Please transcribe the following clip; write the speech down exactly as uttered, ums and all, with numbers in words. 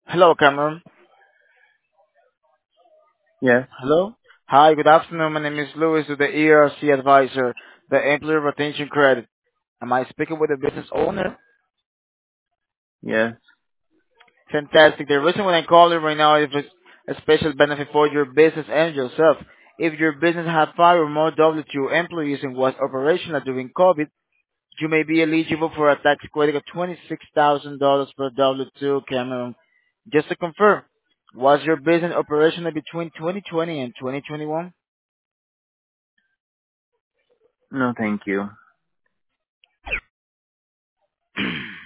Hello, Cameron. Yes. Hello. Hi, good afternoon. My name is Louis with the E R C Advisor, the Employee Retention Credit. Am I speaking with the business owner? Yes. Fantastic. The reason why I call you right now is a special benefit for your business and yourself. If your business had five or more W two employees and was operational during COVID, you may be eligible for a tax credit of twenty-six thousand dollars per W two, Cameron. Just to confirm, was your business operational between twenty twenty and twenty twenty-one? No, thank you.